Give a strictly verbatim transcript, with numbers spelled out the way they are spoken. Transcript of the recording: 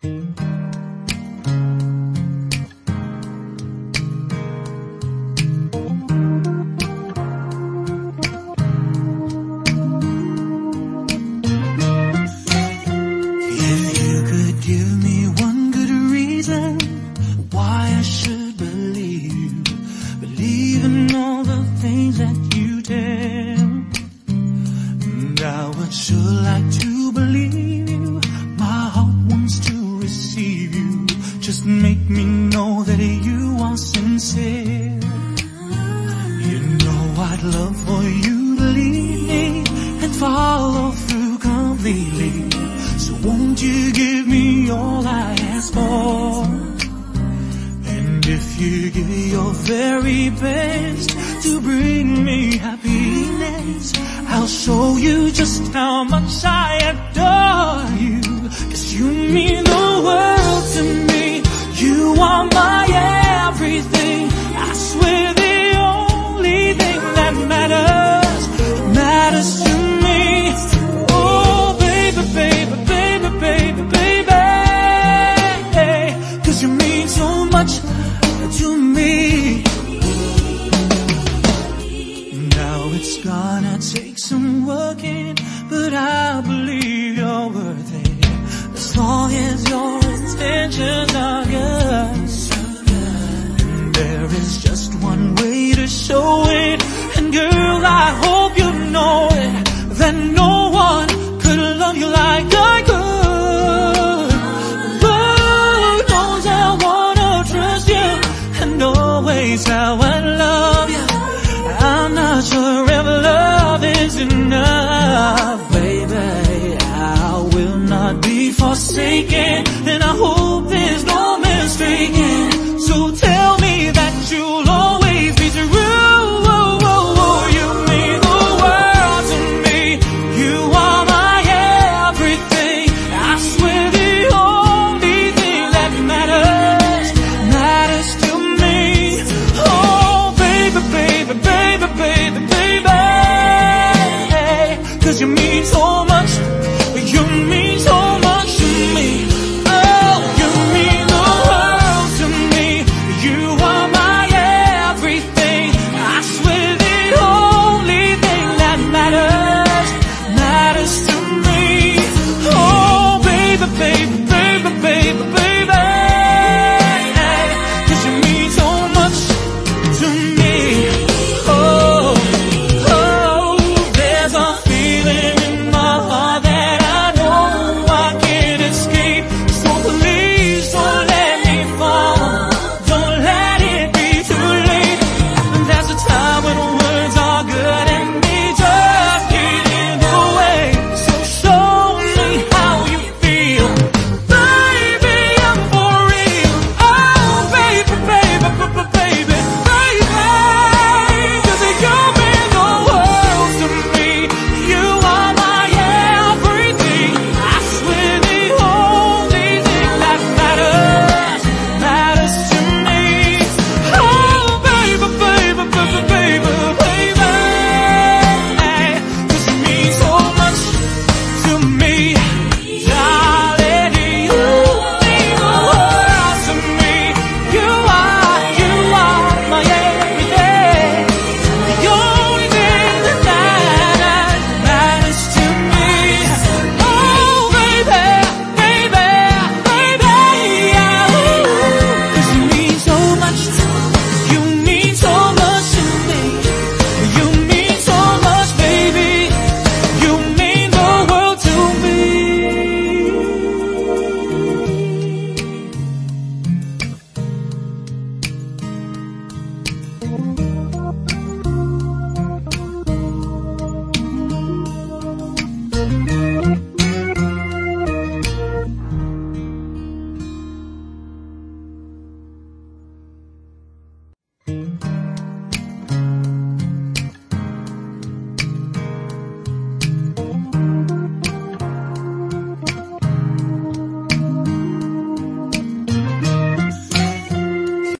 I would sure like to believe you. My heart wants to receive you. Just make me know that you are sincere. You know I'd love for you to lead me and follow through completely. So won't you give me all I ask for? And if you give your very best to bring me happiness, I'll show you just how much I adore you. 'Cause you mean the world to me. You are my everything. I swear the only thing that matters, matters to me. Oh baby, baby, baby, baby, baby, 'cause you mean so much to me. Now it's gonna take some working, but I believe you're worth it, as long as your intentions are good. There is just one way to show it, and girl, I hope you know it, that no one could love you like I could. Lord knows I wanna trust you, and always how I love you. I'm not sure if love is enough, baby. I will not be forsaken, and I hope there's no mistaken. So tell me that you'll always be true. You mean the world to me. You are my everything. I swear the only thing that matters, matters to me. Oh baby, baby, baby, baby, baby, 'cause you mean so much.